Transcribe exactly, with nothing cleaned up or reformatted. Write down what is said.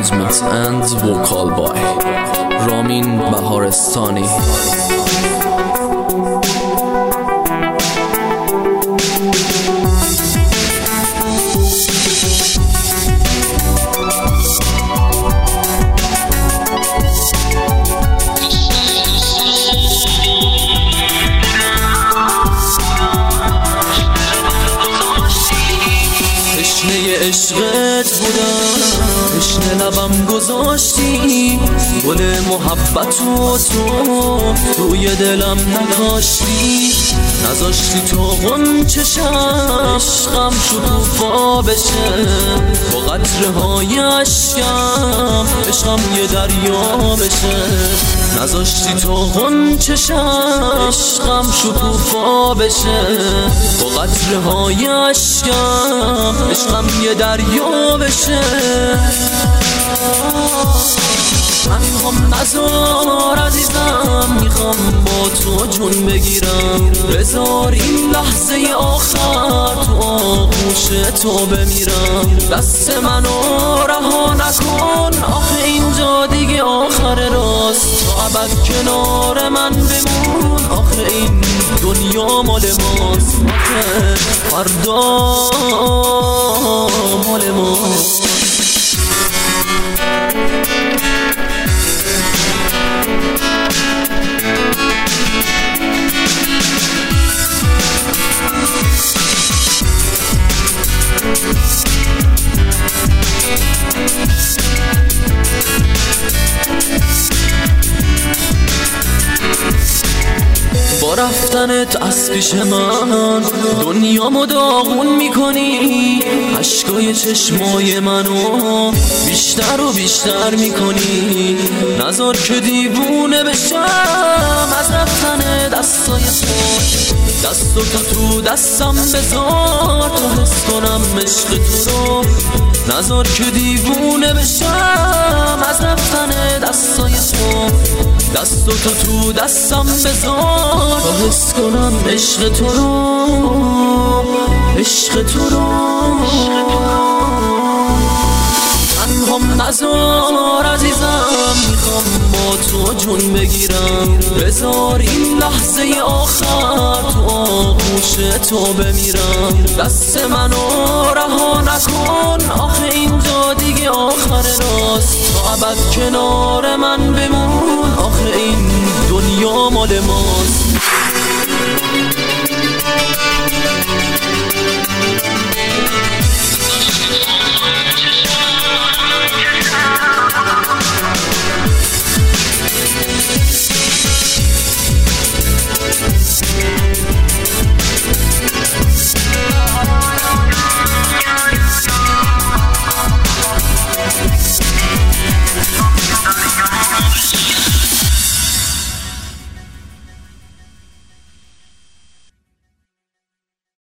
Arrangements and vocal by رامین بهارستانی. عشقت بودم، تشنه لبم گذاشتی، گل محبت و تو توی دلم نکاشتی، نذاشتی تو غنچه شم عشقم شکوفا بشه، با قطره های اشکم عشقم یه دریا بشه، نذاشتی تو غنچه شم عشقم شکوفا بشه، با قطره های اشکم عشقم یه دریا بشه. من هم نزار عزیزم، میخوام با تو جون بگیرم، بذار این لحظه آخر تو آغوش تو بمیرم، دست منو رها نکن، آخه اینجا دیگه آخر راست، تا ابد کنار من بمون، آخه این دنیا مال ماست، آخه فردا مال ماست. با رفتنت از پیش من دنیامو داغون میکنی، اشکای چشمای منو بیشتر و بیشتر میکنی، نذار که دیوونه بشم از رفتن دستای تو، دست تو تو دستم بذار تا حس کنم عشق تو رو، نذار که دیوونه بشم از رفتن دستای تو، دست تو تو دستم بذار تا حس کنم عشق تو رو، عشق تو رو. تنهام نذار عزیزم، میخوام با تو جون بگیرم، بذار این لحظه آخر تو آغوش تو بمیرم، دست منو رها نکن، آخه اینجا دیگه آخر راست، تا ابد کنار من بمون، آخه این دنیا مال ما.